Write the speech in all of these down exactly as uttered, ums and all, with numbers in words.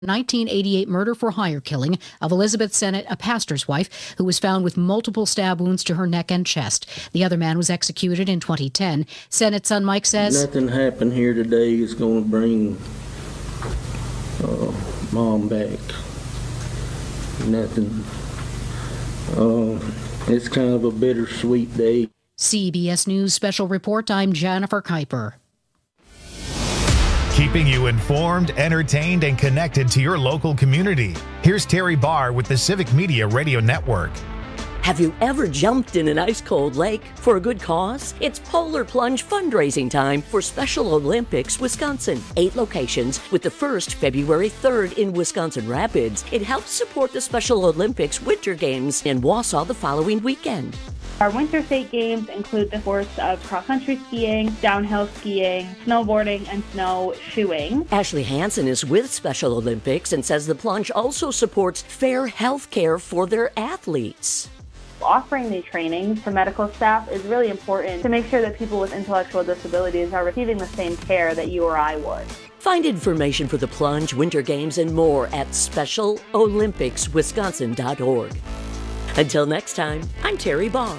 nineteen eighty-eight murder-for-hire killing of Elizabeth Sennett, a pastor's wife, who was found with multiple stab wounds to her neck and chest. The other man was executed in twenty ten. Sennett's son Mike says, "Nothing happened here today is going to bring uh, Mom back. Nothing. Uh, it's kind of a bittersweet day." C B S News Special Report, I'm Jennifer Kuiper. Keeping you informed, entertained, and connected to your local community. Here's Terry Barr with the Civic Media Radio Network. Have you ever jumped in an ice-cold lake for a good cause? It's Polar Plunge fundraising time for Special Olympics Wisconsin. Eight locations, with the first February third in Wisconsin Rapids. It helps support the Special Olympics Winter Games in Wausau the following weekend. Our winter state games include the sports of cross-country skiing, downhill skiing, snowboarding, and snowshoeing. Ashley Hansen is with Special Olympics and says the plunge also supports fair health care for their athletes. Offering these trainings for medical staff is really important to make sure that people with intellectual disabilities are receiving the same care that you or I would. Find information for the plunge, winter games, and more at special olympics wisconsin dot org. Until next time, I'm Terry Barr.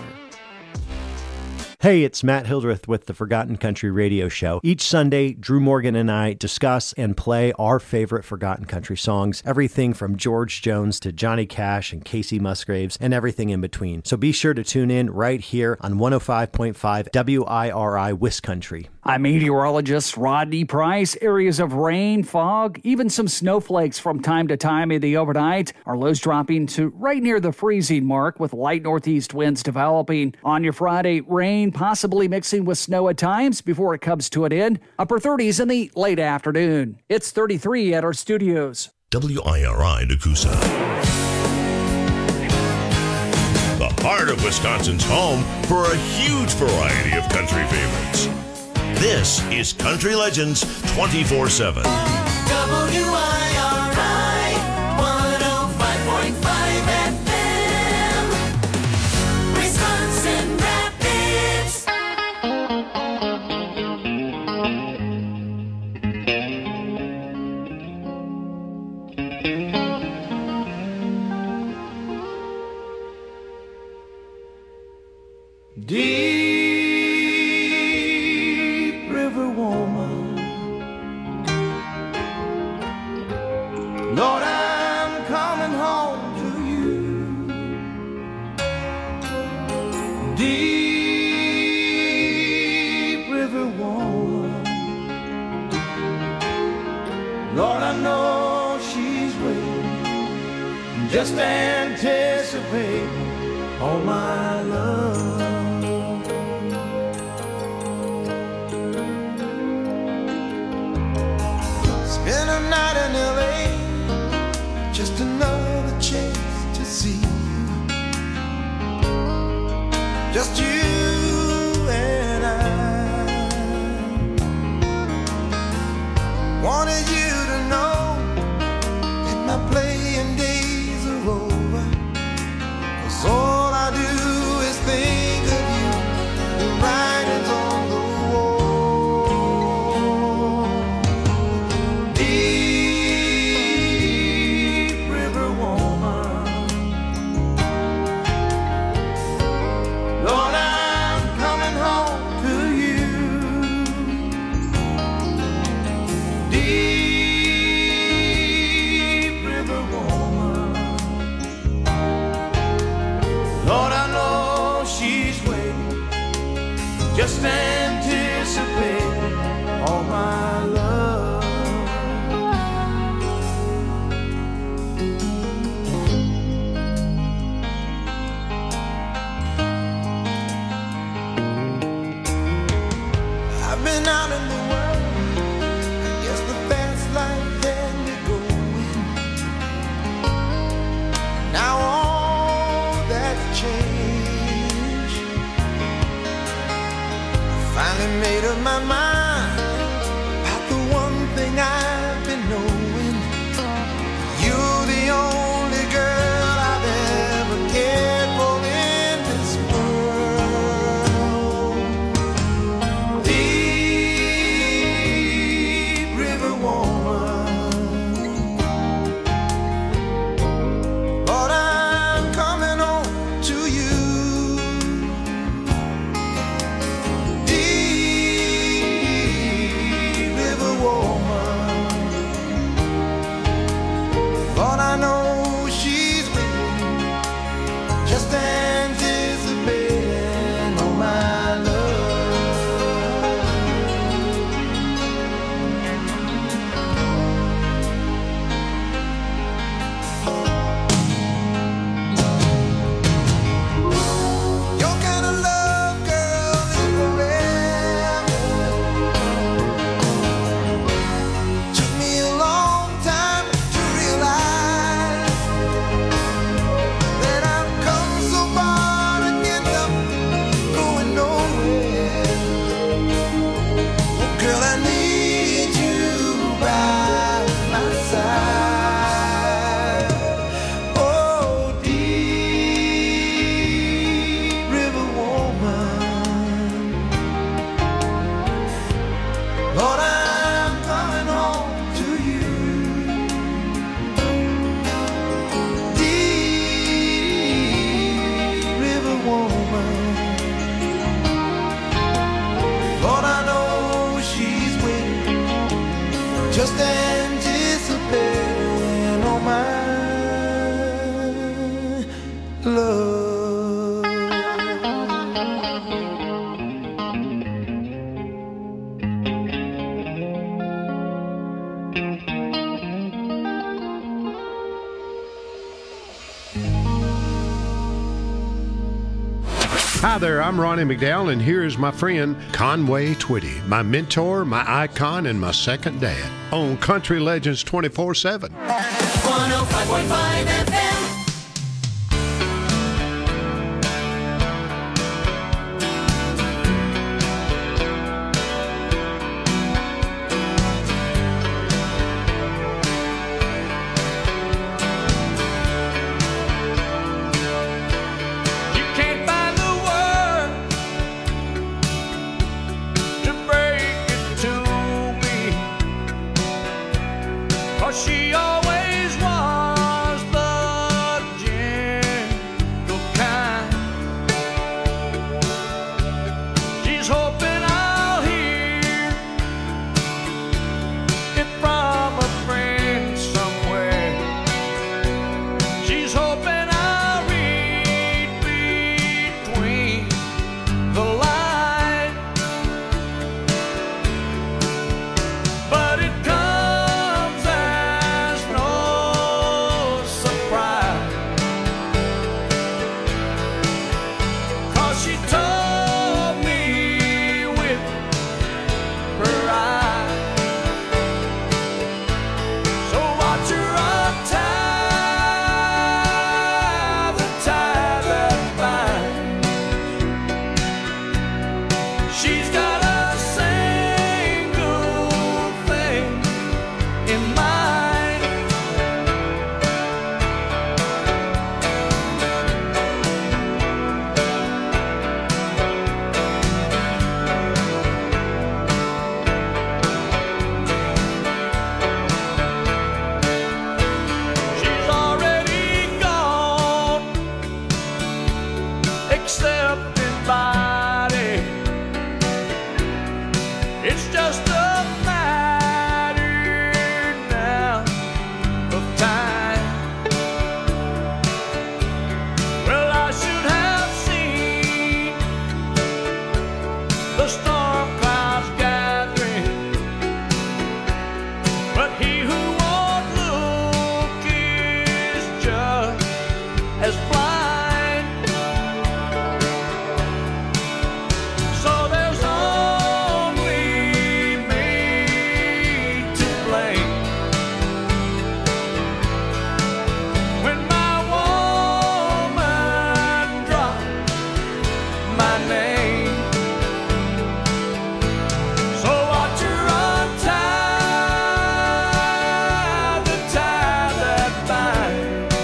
Hey, it's Matt Hildreth with the Forgotten Country Radio Show. Each Sunday, Drew Morgan and I discuss and play our favorite Forgotten Country songs, everything from George Jones to Johnny Cash and Casey Musgraves and everything in between. So be sure to tune in right here on one oh five point five W I R I Wiscountry. I'm meteorologist Rodney Price. Areas of rain, fog, even some snowflakes from time to time in the overnight. Our lows dropping to right near the freezing mark with light northeast winds developing. On your Friday, rain possibly mixing with snow at times before it comes to an end. Upper thirties in the late afternoon. It's thirty-three at our studios. W I R I Nakusa. The heart of Wisconsin's home for a huge variety of country favorites. This is Country Legends twenty-four seven. W I R I one oh five point five F M, Wisconsin Rapids. Deep river woman, Lord, I'm coming home to you. Deep river woman, Lord, I know she's waiting, just anticipating all my love. Spend a night in L A, just another chance to see you. Just you and I. Wanted you to know that my playing days are over, 'cause all I do is think of you, the writings on the wall. Deep river woman, Lord, I'm coming home to you. Deep river woman, Lord, I know she's waiting, just anticipating all my love. I've been out in the world, I guess the fast life had me going. Now all that's changed. I finally made up my mind about the one thing I've been knowing. You're the only girl I've ever cared for in this world. Deep river woman, Hi there, I'm Ronnie McDowell, and here's my friend Conway Twitty, my mentor, my icon, and my second dad on Country Legends twenty-four seven. one oh five point five F M. She always was the gentle kind. She's hoping I'll hear it from a friend somewhere. She's hoping I'll read between the lines. But it comes as no surprise, 'cause she told me with her eyes. So watch her untie the tie that binds. She's got a single thing in mind. She's already gone, accepted body. It's just a matter now of time. Well, I should have seen the storm clouds gathering, but he who won't look is just as blind. So there's only me to blame when my woman dropped my name. So watch her untie the tie that binds.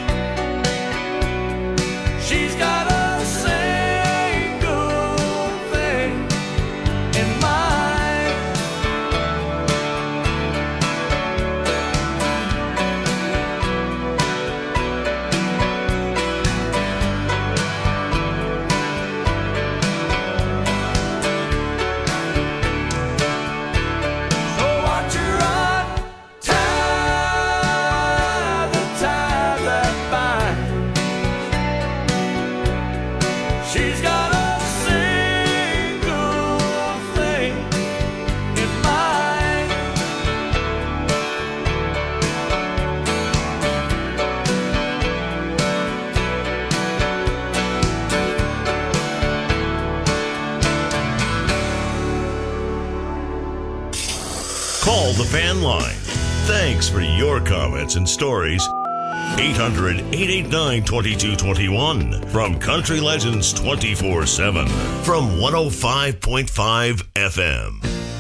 She's got a single thing in mind. So watch her untie the tie that binds. She's got a single thing in mind. Call the fan line. Thanks for your comments and stories. eight hundred, eight eight nine, two two two one from Country Legends twenty-four seven from one oh five point five F M.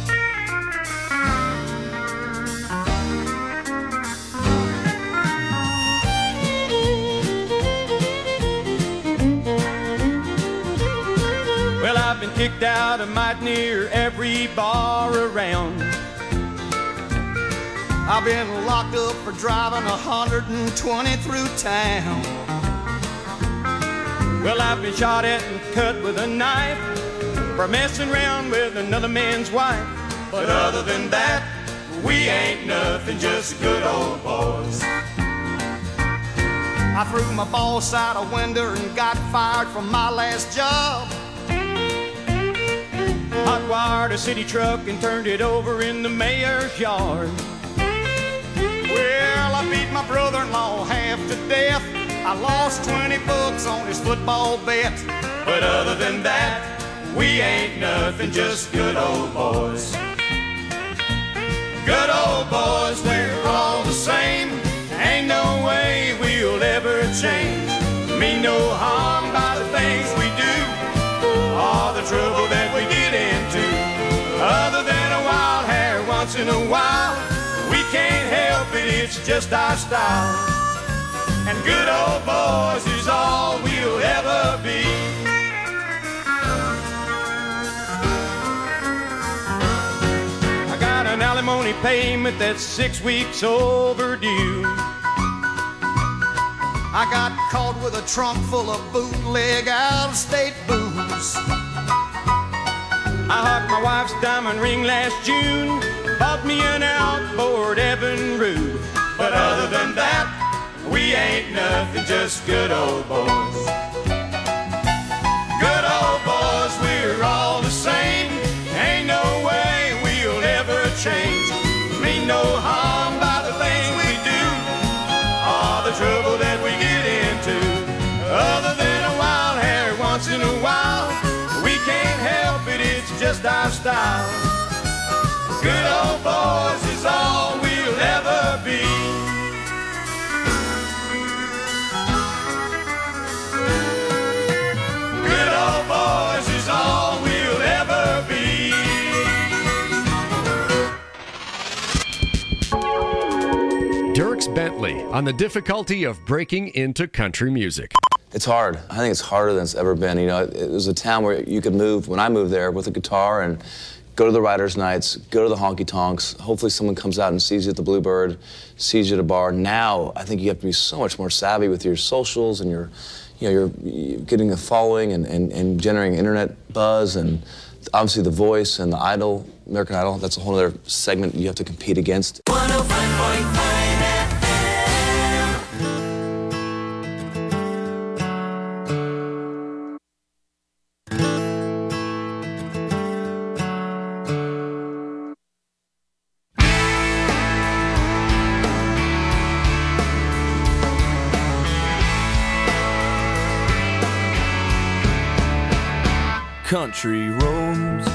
Well, I've been kicked out of might near every bar around. I've been locked up for driving one hundred twenty through town. Well, I've been shot at and cut with a knife for messing around with another man's wife. But other than that, we ain't nothing, just good old boys. I threw my boss out a window and got fired from my last job. Hot wired a city truck and turned it over in the mayor's yard. Well, I beat my brother-in-law half to death. I lost twenty bucks on his football bet. But other than that, we ain't nothing, just good old boys. Good old boys, we're all the same. Ain't no way we'll ever change. Mean no harm by the things we do, all the trouble that we get into. Other than a wild hair once in a while, we can't help it, it's just our style. And good old boys is all we'll ever be. I got an alimony payment that's six weeks overdue. I got caught with a trunk full of bootleg out-of-state booze. I hocked my wife's diamond ring last June, bought me an outboard Evinrude. But other than that, we ain't nothing, just good old boys. Good old boys, we're all the same. Ain't no way we'll ever change. Mean no harm by the things we do, all the trouble that we get into. Other than a wild hair once in a while, we can't help it, it's just our style. Good old boys is all we'll ever be. Good old boys is all we'll ever be. Dierks Bentley on the difficulty of breaking into country music. It's hard. I think it's harder than it's ever been. You know, it, it was a town where you could move, when I moved there, with a guitar and go to the writers' nights, go to the honky-tonks. Hopefully someone comes out and sees you at the Bluebird, sees you at a bar. Now, I think you have to be so much more savvy with your socials and your, you know, you're getting a following and, and, and generating internet buzz, and obviously The Voice and the Idol, American Idol. That's a whole other segment you have to compete against. one oh five point five Country roads,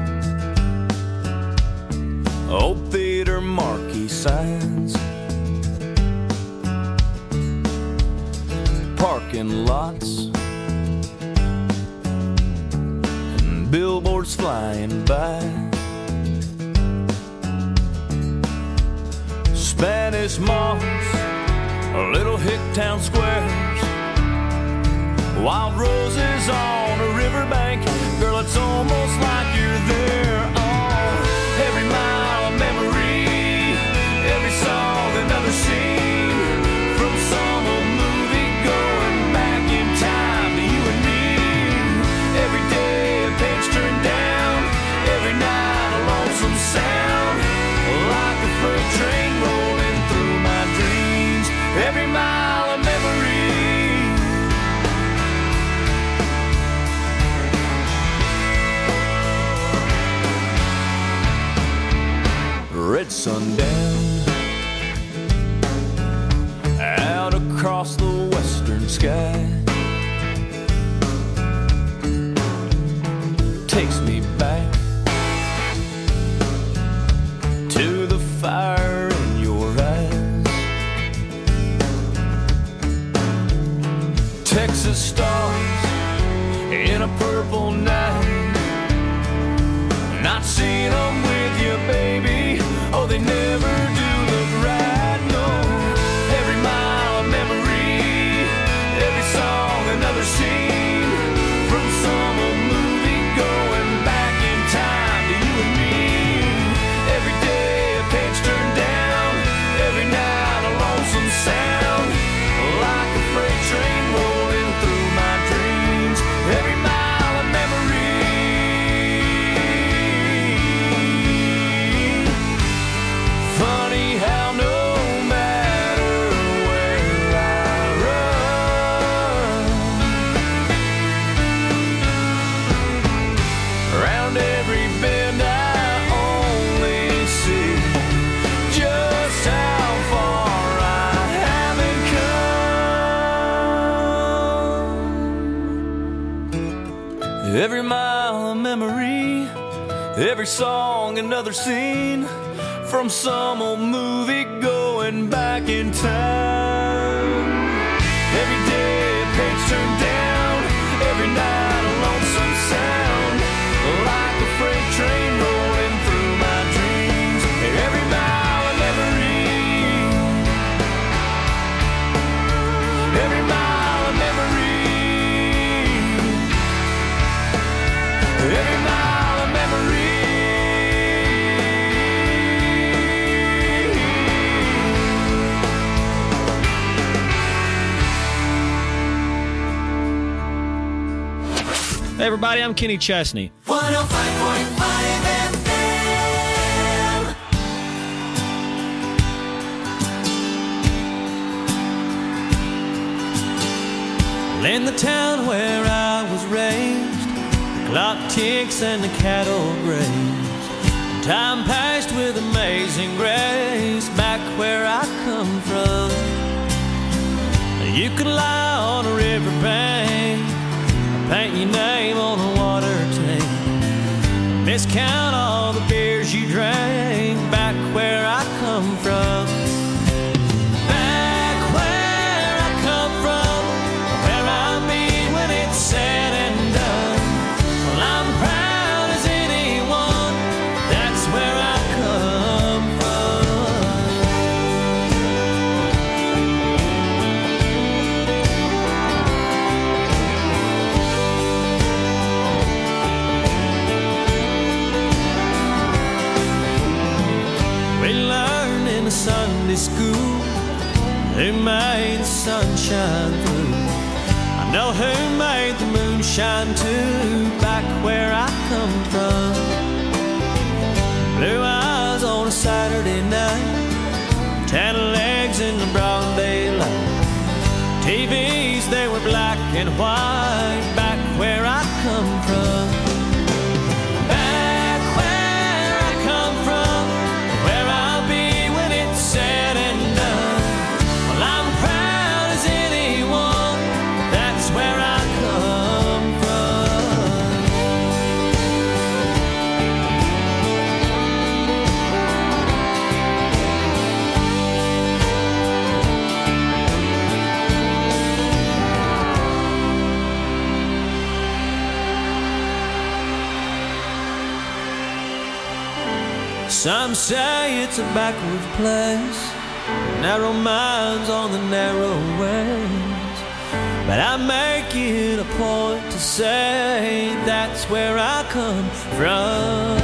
old theater marquee signs, parking lots, and billboards flying by, Spanish moss, little hick town squares, wild roses on a riverbank. Girl, it's almost like you're there. Oh, every mile a memory, every song another scene, from some old movie going back in time to you and me. Every day a page turned down, every night a lonesome sound, like a freight train rolling through my dreams. Every mile a memory. Red sundown out across the western sky takes me back to the fire in your eyes. Texas stars in a purple night, not seeing them with you, baby. Oh, they never do look right, no. Every mile a memory, every song another scene, from some old movie going back in time to you and me. Every day a page turned down, every night a lonesome sound, like a freight train rolling through my dreams. Every mile a memory. Every mile a memory, every song another scene, from some old movie going back in time. Every day a page turned down, every night a lonesome sound, like a freight train rolling through my dreams. Every mile a memory, every mile a memory, every mile a memory. Hey everybody, I'm Kenny Chesney. one oh five point five F M. In the town where I was raised, the clock ticks and the cattle graze. Time passed with amazing grace back where I come from. You could lie on a riverbank, paint your name on a water tank, miscount all the beers you drank back where I come from. Back where I come from, where I'll be when it's said and done. Well, I'm proud as anyone, that's where I come Sunday school, who made the sunshine through. I know who made the moonshine too, back where I come from. Blue eyes on a Saturday night, tan legs in the broad daylight. T Vs, they were black and white, back where I come from. Said and done. Well, I'm proud as anyone, that's where I come from. Some say it's a backwards place, narrow minds on the narrow ways, but I make it a point to say that's where I come from.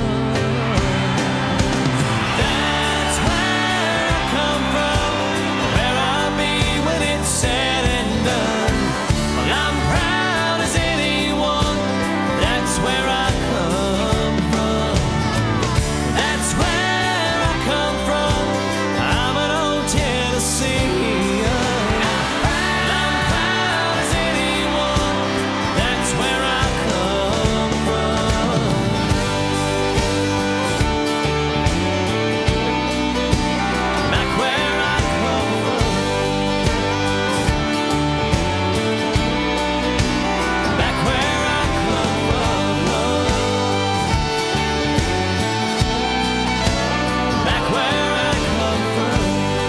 That's where I come from, where I'll be when it's said and done. Well, I'm proud as anyone, that's where I come from. That's where I come from, I'm an old Tennessean. I'm proud as anyone, that's where I come from. Back where I come from. Back where I come from. Back where I come from.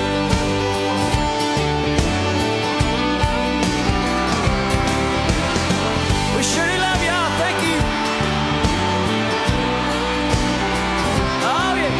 We surely love y'all. Thank you. Oh, yeah.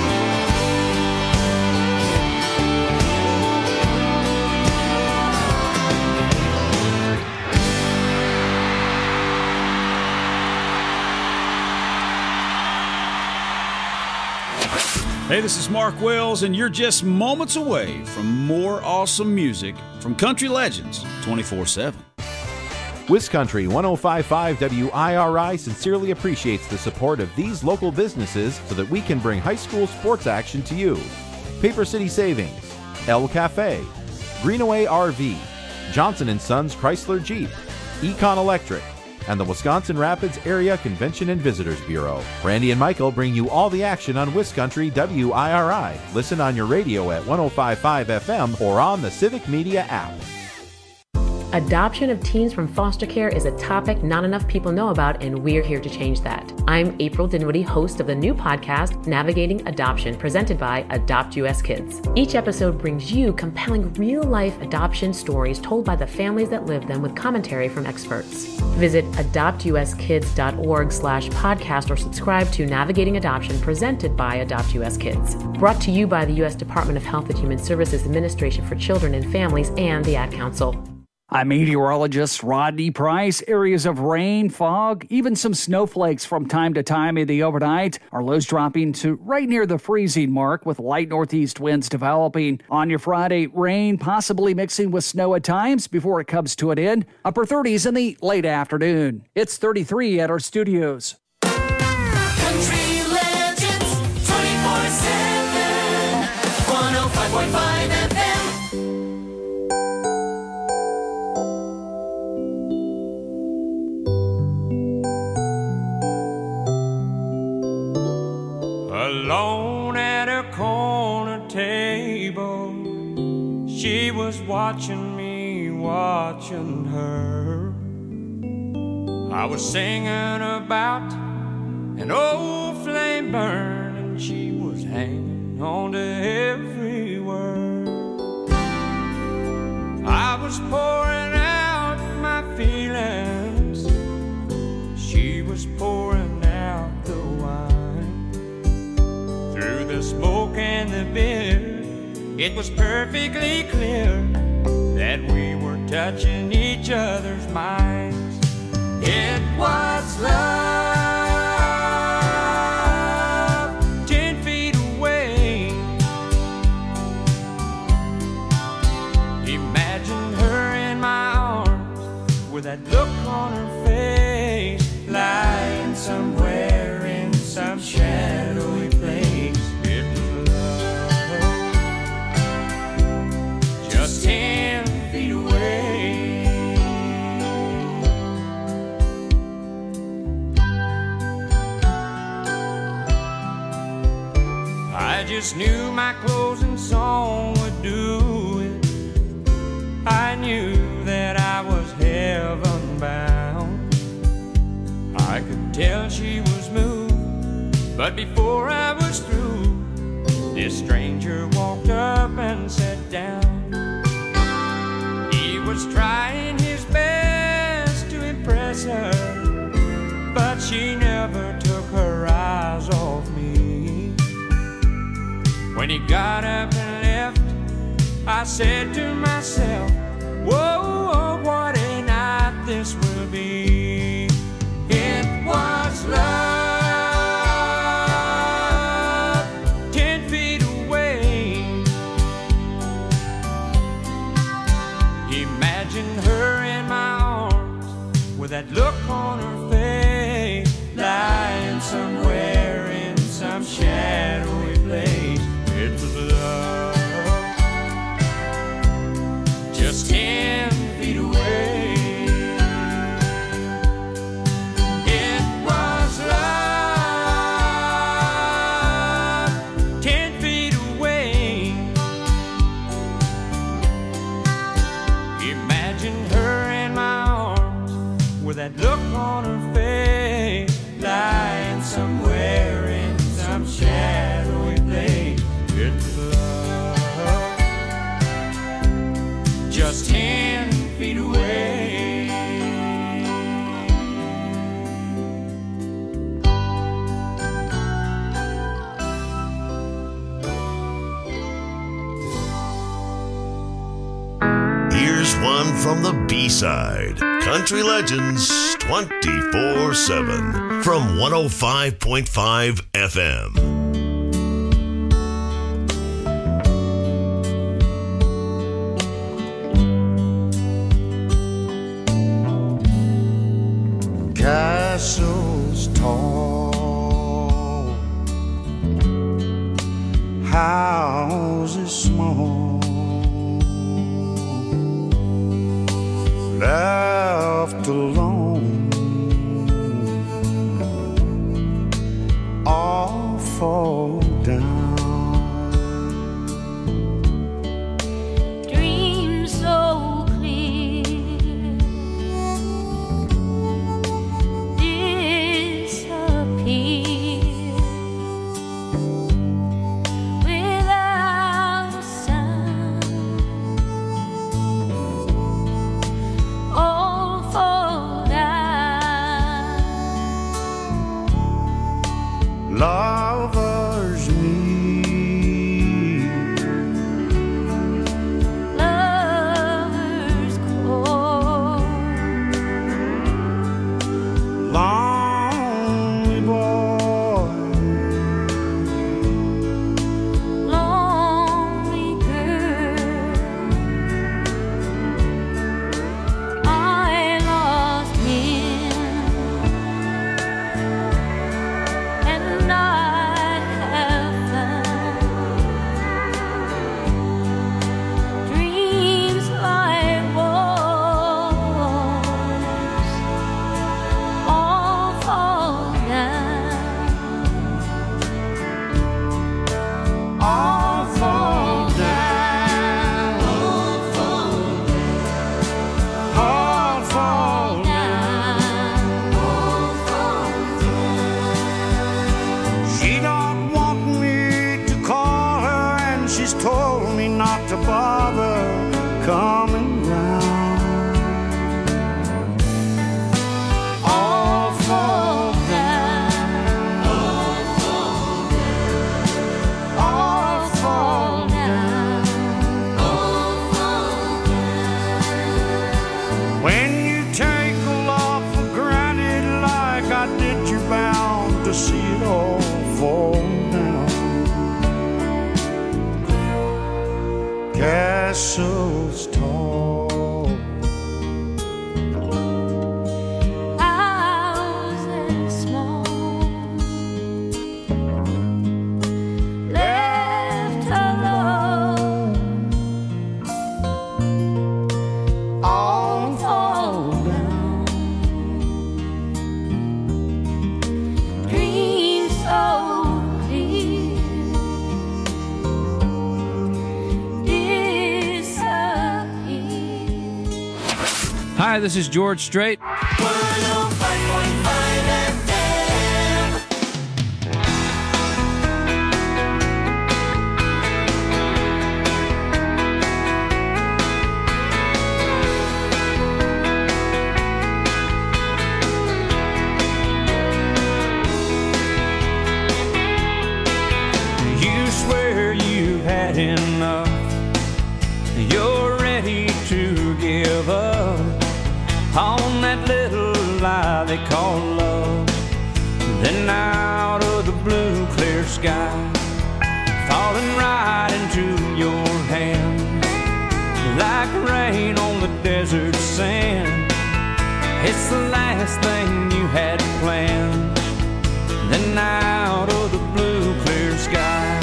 Hey, this is Mark Wells, and you're just moments away from more awesome music from Country Legends twenty-four seven. Wiscountry one oh five point five W I R I sincerely appreciates the support of these local businesses so that we can bring high school sports action to you. Paper City Savings, El Cafe, Greenaway R V, Johnson and Sons Chrysler Jeep, Econ Electric, and the Wisconsin Rapids Area Convention and Visitors Bureau. Randy and Michael bring you all the action on Wiscountry W I R I. Listen on your radio at one oh five point five F M or on the Civic Media app. Adoption of teens from foster care is a topic not enough people know about, and we're here to change that. I'm April Dinwiddie, host of the new podcast, Navigating Adoption, presented by Adopt U S Kids. Each episode brings you compelling real-life adoption stories told by the families that live them with commentary from experts. Visit adopt u s kids dot org slash podcast or subscribe to Navigating Adoption, presented by Adopt U S Kids. Brought to you by the U S Department of Health and Human Services Administration for Children and Families and the Ad Council. I'm meteorologist Rodney Price. Areas of rain, fog, even some snowflakes from time to time in the overnight. Our lows dropping to right near the freezing mark with light northeast winds developing. On your Friday, rain possibly mixing with snow at times before it comes to an end. Upper thirties in the late afternoon. It's thirty-three at our studios. Country Legends twenty-four seven, one oh five point five F M. Alone at her corner table, she was watching me, watching her. I was singing about an old flame burn, and she was hanging on to every word. I was pouring out my feelings, she was pouring out the wine. Through the smoke and the beer, it was perfectly clear that we were touching each other's minds. It was love, ten feet away. Imagine her in my arms with that look on her face, lying somewhere in some shadowy place. It was love, just ten feet away. I just knew my closing song would do it. I knew that I was heaven bound. I could tell she was moved, but before I was through, this stranger walked up and sat down. He was trying his best to impress her, but she never took her eyes off me. When he got up and left, I said to myself, whoa, what a night this will be. It was love, ten feet away. Imagine her in my arms with that look on her face, lying somewhere in some shadowy place. It was love, just ten feet away. It was love, ten feet away. Imagine her in my arms with that look on her face, lying somewhere in some shadowy place. It was love, just ten feet away. Here's one from the B-side. Country Legends twenty-four seven from one oh five point five F M. Castles tall, houses small, left alone, all fall down. Dreams so clear, coming round. All fall down. All fall down. All fall down. All fall down. When you take a lot for granted like I did, you're bound to see it all fall down. Castles tall, houses small, left alone, all fall down. dreams so clear, disappear. Hi, this is George Strait. one oh five point five F M. You swear you've had enough. You're ready to give up on that little lie they call love. Then out of the blue clear sky, falling right into your hands, like rain on the desert sand. It's the last thing you had planned. Then out of the blue clear sky,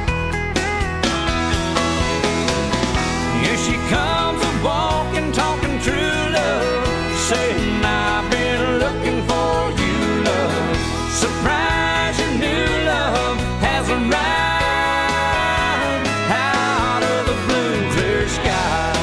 here she comes a walking, talking true love, saying I've been looking for you, love. Surprise, your new love has arrived out of the blue clear sky.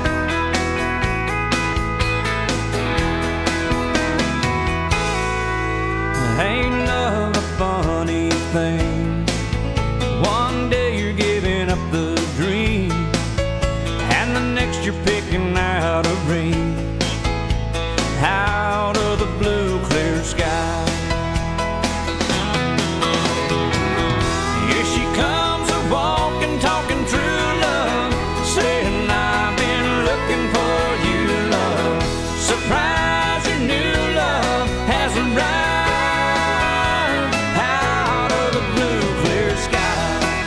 Ain't love a funny thing? One day you're giving up the dream, and the next you're picking out a ring out of the blue clear sky. Here she comes a walking, talking true love, saying I've been looking for you, love. Surprise, your new love has arrived out of the blue clear sky.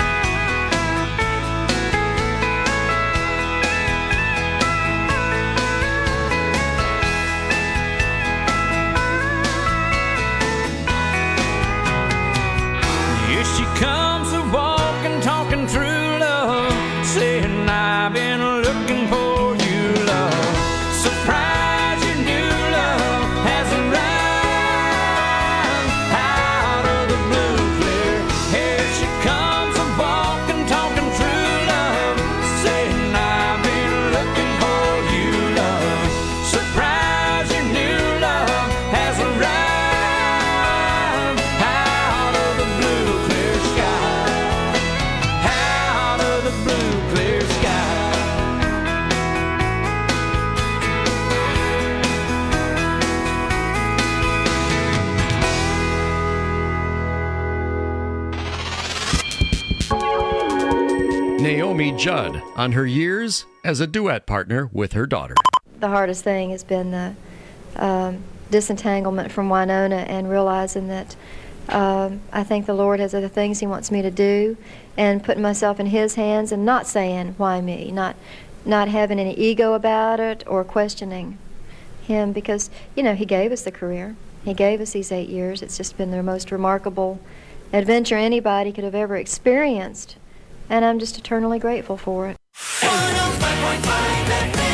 Here she comes a walking, talking true love, saying I've been looking for you, love. Surprise, your new love has arrived out of the blue clear. Here she comes a walking, talking true love, saying I've been looking for you, love. Surprise, your new love has arrived out of the blue clear sky, out of the blue clear sky. Naomi Judd on her years as a duet partner with her daughter. The hardest thing has been the um, disentanglement from Winona and realizing that um, I think the Lord has other things He wants me to do, and putting myself in His hands and not saying, why me? Not, not having any ego about it or questioning Him, because, you know, He gave us the career. He gave us these eight years. It's just been the most remarkable adventure anybody could have ever experienced, and I'm just eternally grateful for it. one oh five point five F M.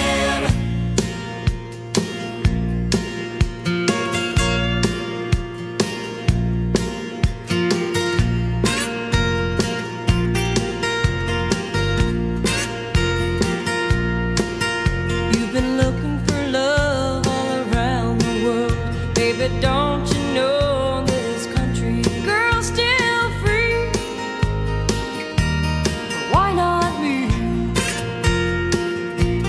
You've been looking for love all around the world. Baby, don't you know this country girl's still free? Why not me?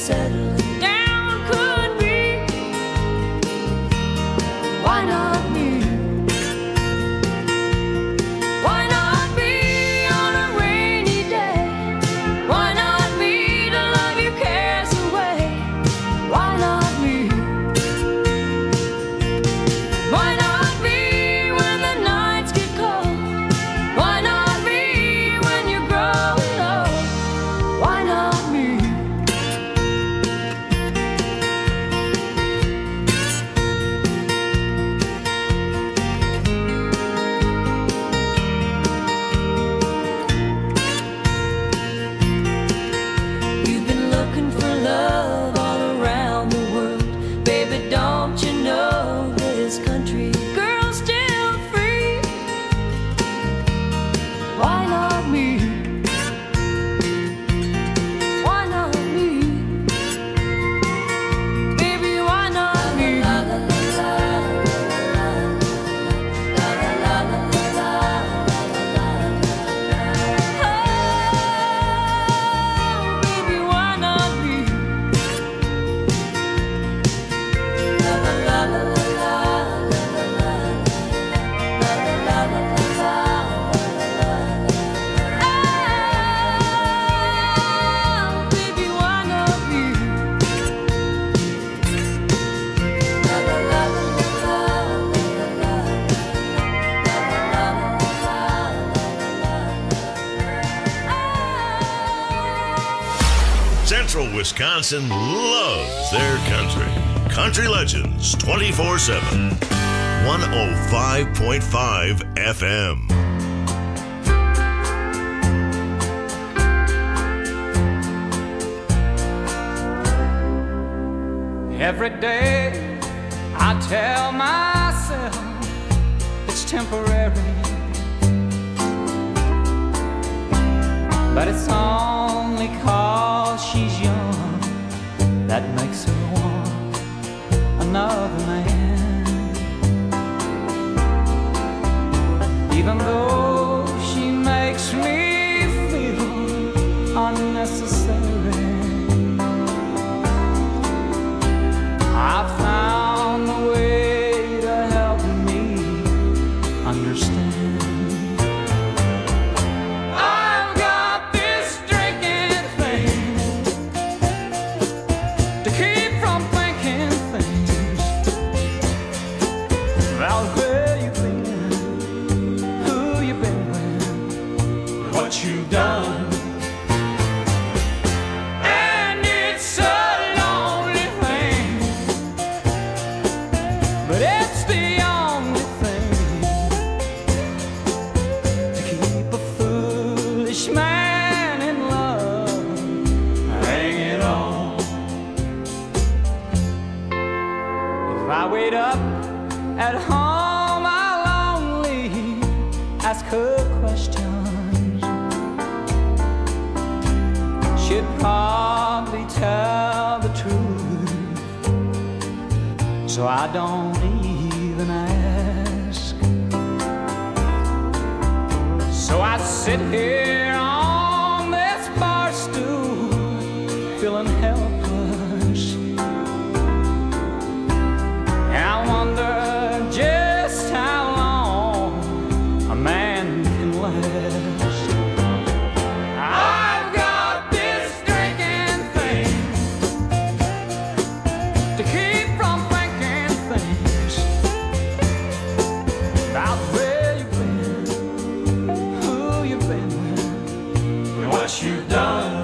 settling down could be. Why not me? Why not be on a rainy day? Why not me to love your cares away? Why not me? Why not me when the nights get cold? Why not me when you're growing old? Why not me? You've been looking for love all around the world. Baby, don't you know this country girl's still free? Why not me? Why not me? Baby, why not me? La la la la la la la la Oh, baby, why not me? La la la la la la la la la Oh, baby, why not me? La la la la Central Wisconsin loves their country. Country Legends twenty-four seven. one oh five point five F M. Every day I tell myself it's temporary, but it's only 'cause she's young that makes her want another man. Even though she makes me feel unnecessary, I found a way to help me understand. I've got this drinking thing to keep from thinking things about where you've been, who you've been with, what you've done. And it's a lonely thing, but it's the only thing to keep a foolish man in love hanging on. If I wait up at home, I'll only ask her questions. She'd probably tell the truth, so I don't even ask. So I sit here on this bar stool, feeling helpless, and I wonder just how long a man can last. I've got this drinking thing to keep from thinking things about where you've been, who you've been with, and what you've done.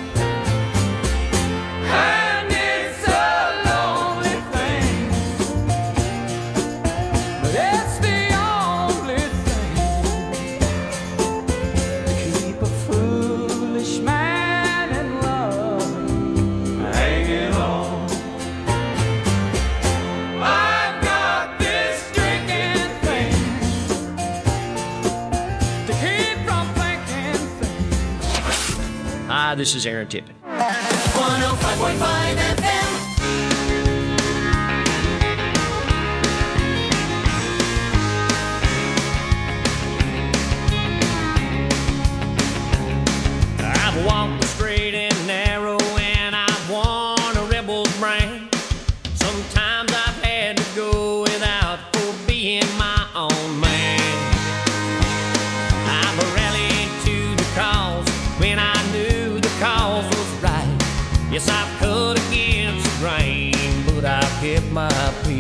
And it's a lonely thing, but it's the only thing to keep a foolish man in love hanging on. I've got this drinking thing to keep from thinking things. Hi, this is Aaron Tippin. one oh five point five F M. I've walked the straight and narrow, and I've walked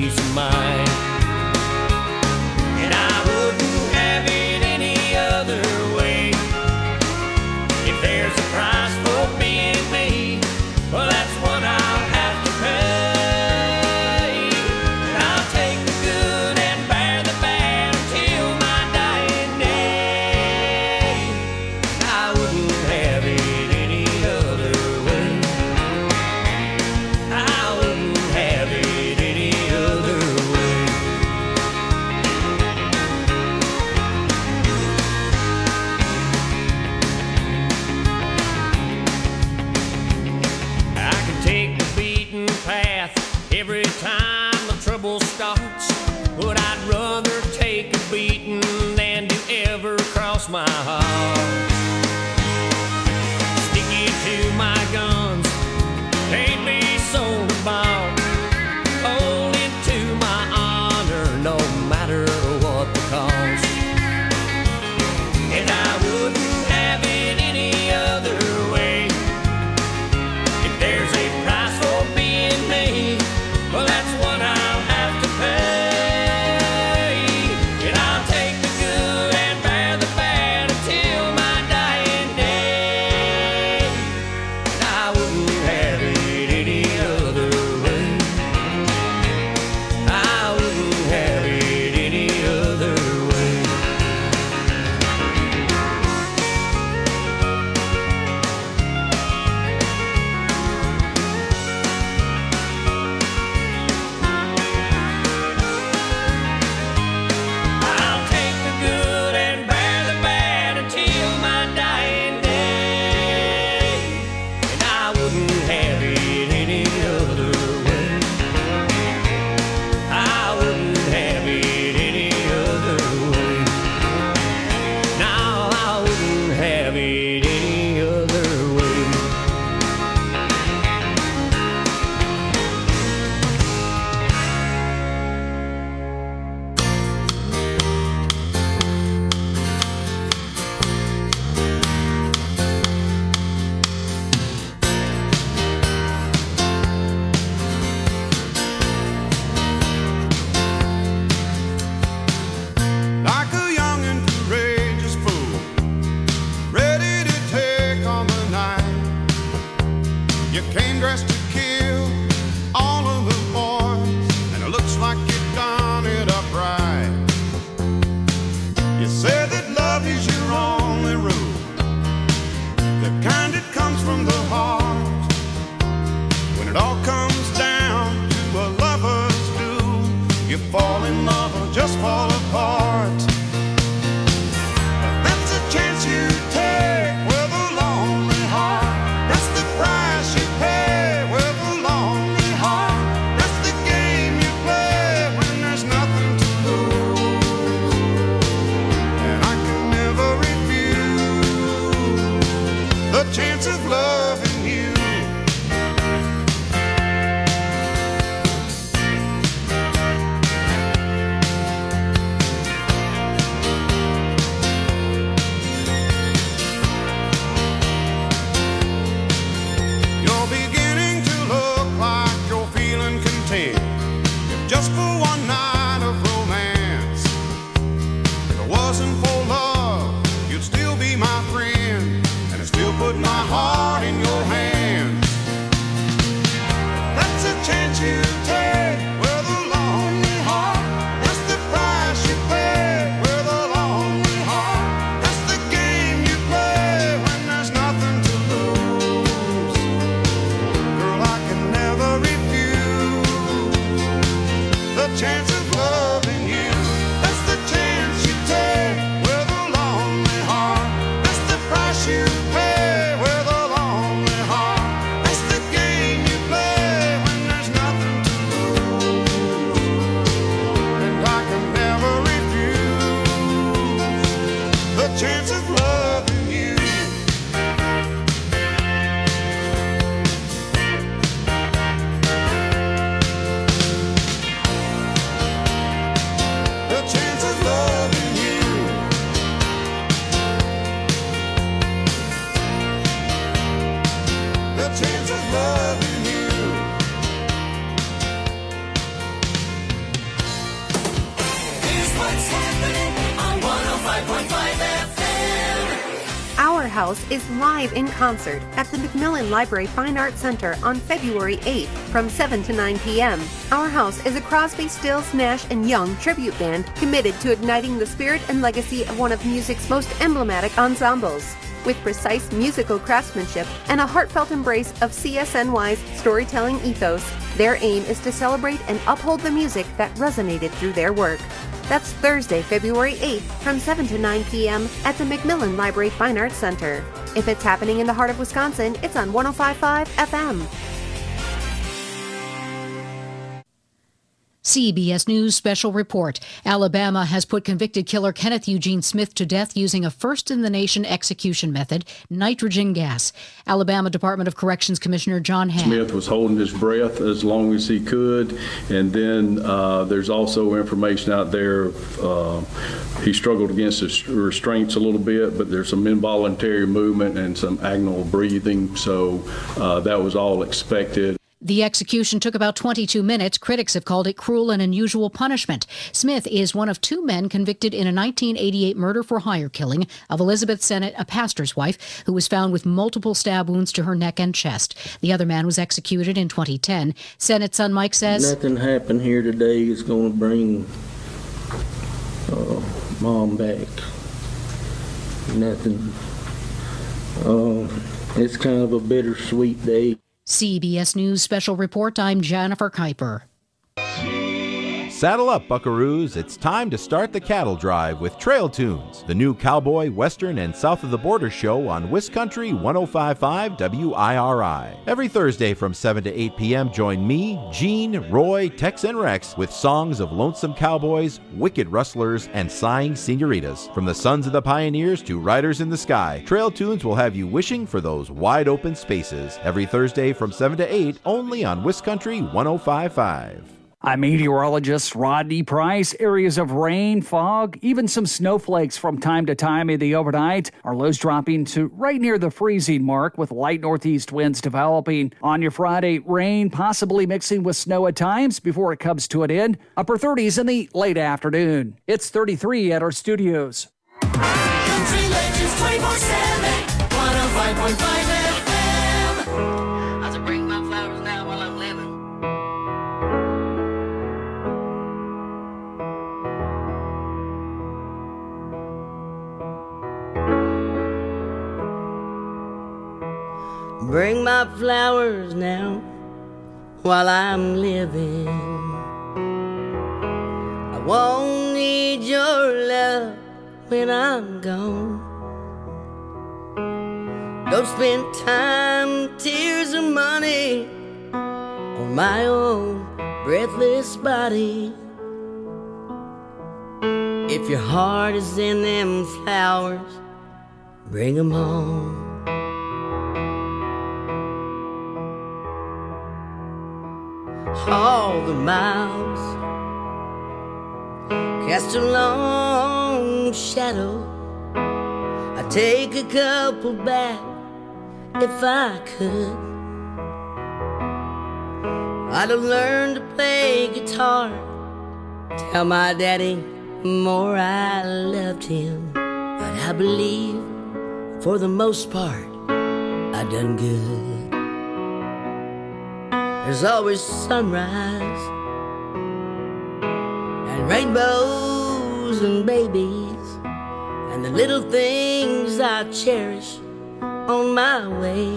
peace of mind. And I wouldn't have it any other way. If there's a price for being me, well, that's what I'll have to pay. And I'll take the good and bear the bad until my dying day. And I wouldn't have it any other way. I wouldn't have it any other way. I can take the beaten path every time the trouble starts, but I'd rather take a beating than to ever cross my heart. Sticky to my guns, ain't be sold or bought. Holding to my honor, no matter what the cost. And I wouldn't have it any other way. If there's a price for being me, well, that's what I'll have to pay. And I'll take the good and bear the bad until my dying day. And I wouldn't have it any other way. I wouldn't have it any other way. I'll take the good and bear the bad until my dying day. And I wouldn't have it any other way. I wouldn't have it any other way. No, I wouldn't have it any other way. Like a young and courageous fool, ready to take on the night. You came dressed to kill all of the boys, and it looks like you've done it up right. You said that love is your only rule, the kind that comes from the heart. When it all comes down to a lover's duel, you fall in love or just fall apart. But that's a chance you take with a lonely heart. That's the price you pay with a lonely heart. That's the game you play when there's nothing to lose. And I can never refuse the chance of loving you. You're beginning to look like you're feeling content. If just for one night of romance. If it wasn't for love, you'd still be my friend, and I still put my heart House is live in concert at the Macmillan Library Fine Arts Center on February eighth from seven to nine p.m. Our House is a Crosby, Stills, Nash and Young tribute band committed to igniting the spirit and legacy of one of music's most emblematic ensembles. With precise musical craftsmanship and a heartfelt embrace of C S N Y's storytelling ethos, their aim is to celebrate and uphold the music that resonated through their work. That's Thursday, February eighth from seven to nine p.m. at the Macmillan Library Fine Arts Center. If it's happening in the heart of Wisconsin, it's on one oh five point five F M. C B S News special report. Alabama has put convicted killer Kenneth Eugene Smith to death using a first-in-the-nation execution method, nitrogen gas. Alabama Department of Corrections Commissioner John Hamm. Smith was holding his breath as long as he could, and then uh, there's also information out there. Uh, he struggled against his restraints a little bit, but there's some involuntary movement and some agonal breathing, so uh, that was all expected. The execution took about twenty-two minutes. Critics have called it cruel and unusual punishment. Smith is one of two men convicted in a nineteen eighty-eight murder-for-hire killing of Elizabeth Sennett, a pastor's wife, who was found with multiple stab wounds to her neck and chest. The other man was executed in twenty ten. Sennett's son Mike says, "Nothing happened here today is going to bring uh, Mom back. Nothing. Uh, it's kind of a bittersweet day." C B S News special report. I'm Jennifer Kuiper. Saddle up, buckaroos. It's time to start the cattle drive with Trail Tunes, the new cowboy, western, and south of the border show on Wiscountry one oh five point five W I R I. Every Thursday from seven to eight p.m., join me, Gene, Roy, Tex, and Rex with songs of lonesome cowboys, wicked rustlers, and sighing senoritas. From the sons of the pioneers to riders in the sky, Trail Tunes will have you wishing for those wide open spaces. Every Thursday from seven to eight, only on Wiscountry one oh five point five. I'm meteorologist Rodney Price. Areas of rain, fog, even some snowflakes from time to time in the overnight. Our lows dropping to right near the freezing mark with light northeast winds developing. On your Friday, rain possibly mixing with snow at times before it comes to an end. Upper thirties in the late afternoon. It's thirty-three at our studios. Country Legends twenty-four seven, one oh five point five F M. I should bring my flowers now while I'm living. Bring my flowers now while I'm living. I won't need your love when I'm gone. Don't spend time, tears, or money on my own breathless body. If your heart is in them flowers, bring them home. All the miles cast a long shadow. I'd take a couple back if I could. I'd have learned to play guitar, tell my daddy more I loved him. But I believe for the most part I done good. There's always sunrise and rainbows and babies and the little things I cherish on my way.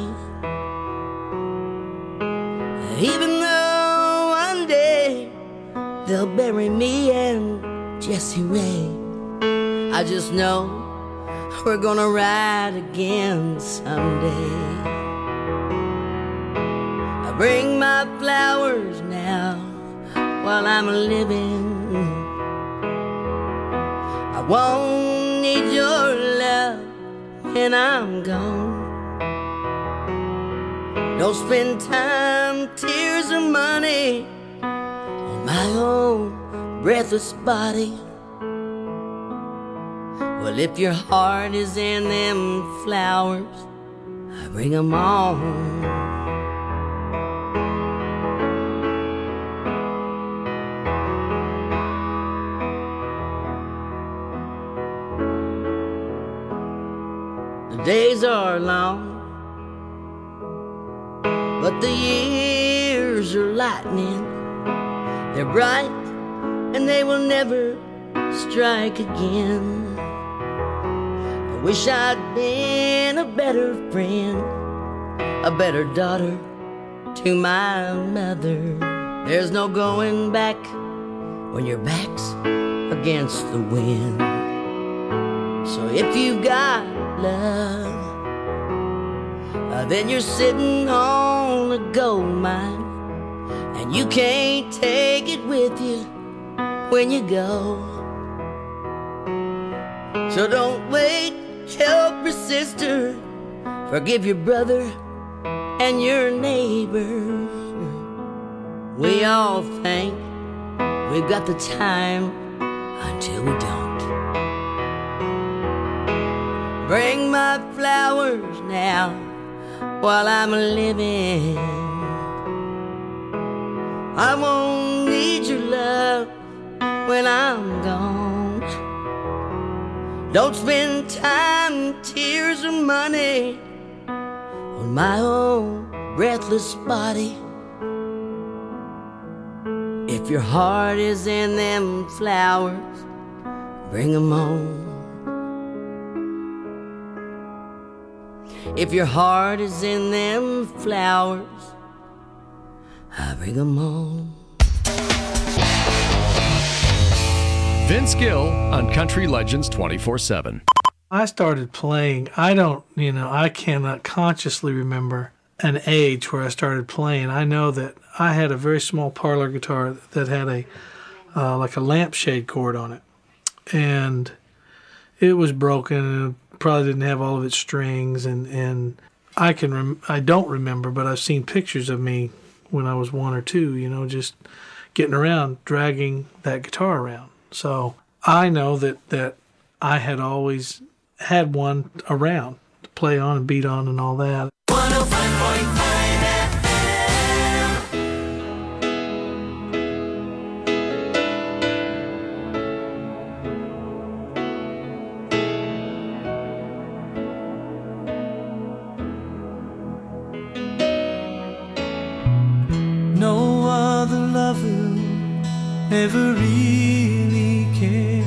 Even though one day they'll bury me and Jessie Ray, I just know we're gonna ride again someday. Bring my flowers now while I'm living. I won't need your love when I'm gone. Don't spend time, tears, or money on my own breathless body. Well, if your heart is in them flowers, I bring them on. The days are long, but the years are lightning. They're bright and they will never strike again. I wish I'd been a better friend, a better daughter to my mother. There's no going back when your back's against the wind. So if you've got love, uh, then you're sitting on a gold mine, and you can't take it with you when you go. So don't wait, help your sister, forgive your brother and your neighbor. We all think we've got the time until we don't. Bring my flowers now while I'm living. I won't need your love when I'm gone. Don't spend time, tears, or money on my own breathless body. If your heart is in them flowers, bring them on. If your heart is in them flowers, I bring them on. Vince Gill on Country Legends twenty-four seven. I started playing, I don't, you know, I cannot consciously remember an age where I started playing. I know that I had a very small parlor guitar that had a, uh, like a lampshade cord on it. And it was broken and probably didn't have all of its strings. And, and I can, rem- I don't remember, but I've seen pictures of me when I was one or two, you know, just getting around, dragging that guitar around. So I know that, that I had always had one around to play on and beat on and all that. one oh five point five F M. No other lover ever really cared.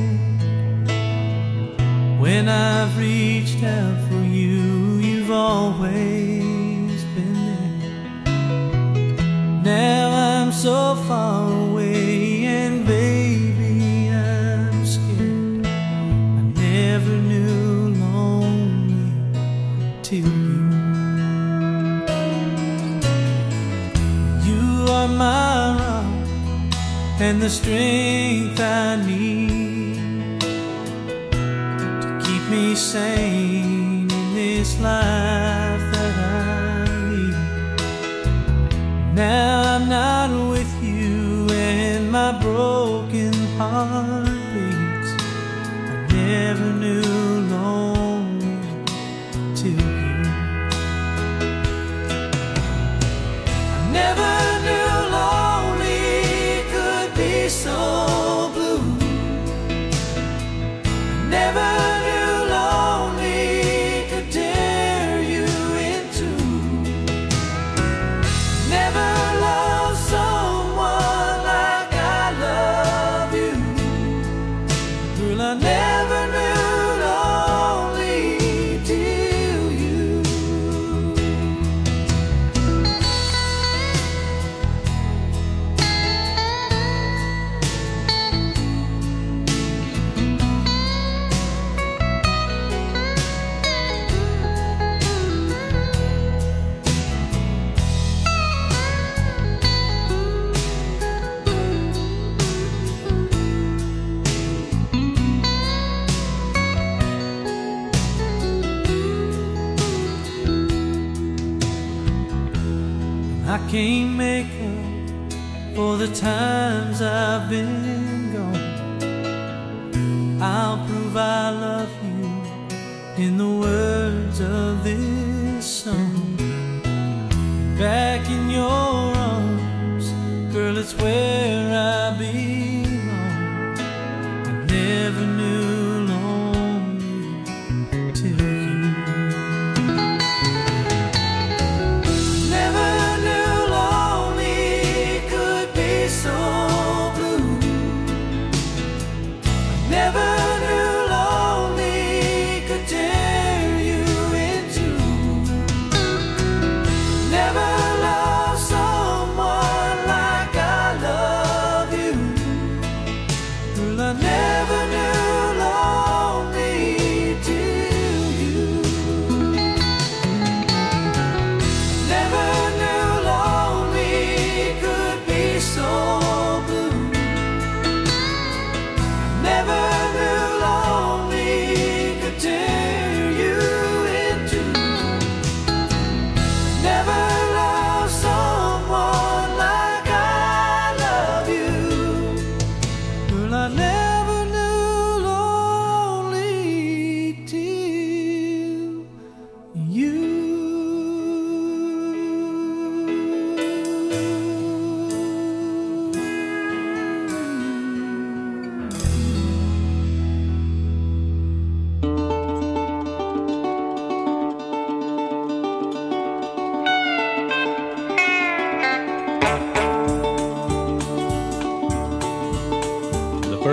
When I've reached out for you, you've always been there. Now I'm so far away, and baby, I'm scared. I never knew lonely till you. You are my rock and the strength I need me sane in this life that I lead. Now I'm not with you and my broken heart beats. I never knew lonely till you. I never knew lonely could be so blue. I never I can't make up for the times I've been gone. I'll prove I love you in the words of this song. Back in your arms, girl, it's where I belong. I never knew lonely till you.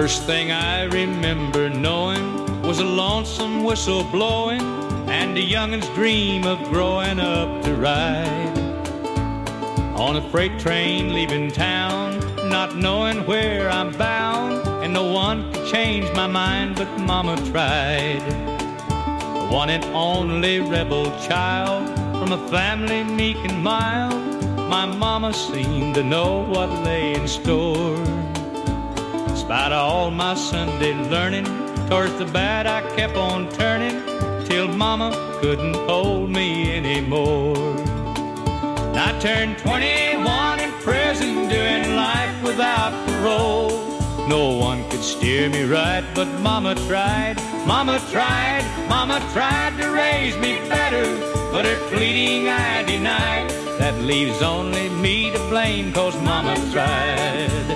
First thing I remember knowing was a lonesome whistle blowing and a youngin's dream of growing up to ride on a freight train leaving town, not knowing where I'm bound, and no one could change my mind but Mama tried. The one and only rebel child from a family meek and mild, my Mama seemed to know what lay in store. In spite of all my Sunday learning, towards the bad I kept on turning, till Mama couldn't hold me anymore. And I turned twenty-one in prison, doing life without parole. No one could steer me right, but Mama tried, Mama tried, Mama tried to raise me better, but her pleading I denied. That leaves only me to blame, 'cause Mama tried.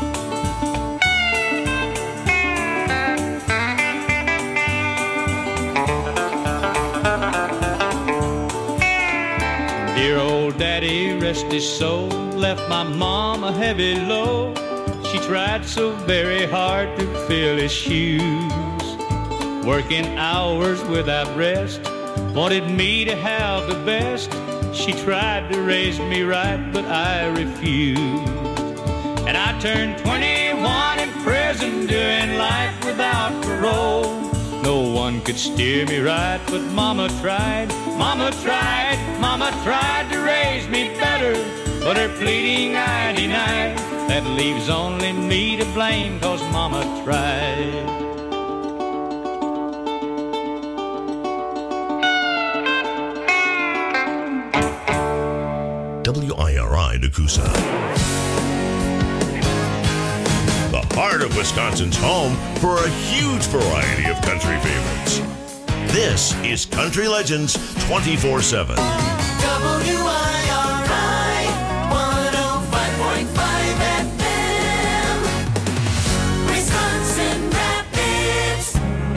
Dear old Daddy, rest his soul, left my mom a heavy load. She tried so very hard to fill his shoes, working hours without rest, wanted me to have the best. She tried to raise me right, but I refused. And I turned twenty-one in prison, doing life without parole. No one could steer me right, but Mama tried, Mama tried, Mama tried to raise me better, but her pleading I denied. That leaves only me to blame, 'cause Mama tried. W I R I Nakusa. The heart of Wisconsin's home for a huge variety of country favorites. This is Country Legends twenty-four seven. W I R I one oh five point five F M, Wisconsin Rapids.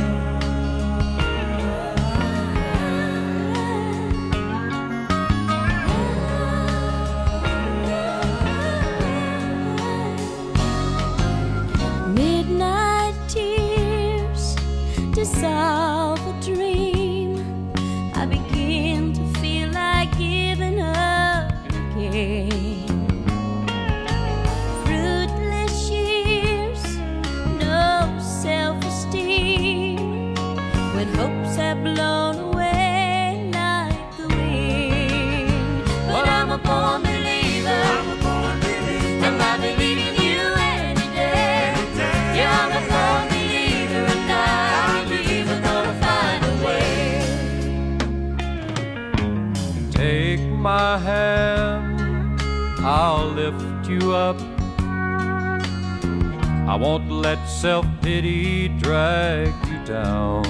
Midnight tears dissolve a dream. I begin to feel like giving up again. Fruitless years, no self-esteem, when hopes have blown away like the wind. But I'm a born believer, and I believe in you any day. Yeah, I'm a born believer, and I believe we're gonna find a way. Take my hand, I'll lift you up. I won't let self-pity drag you down.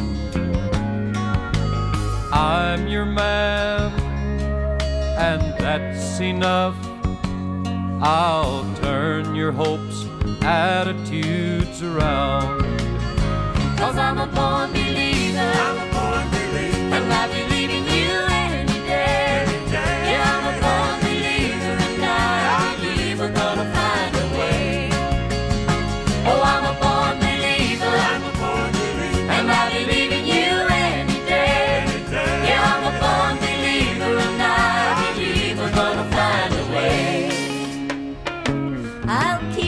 I'm your man, and that's enough. I'll turn your hopes, attitudes around. 'Cause I'm a born believer, I'm a born believer, and I believe in you any day. Yeah, I'm a born believer, and I believe we're gonna find a way. Oh, I'm a born believer, I'm a born believer, and I believe in you any day. Yeah, I'm a born believer, and I believe we're gonna find a way. I'll keep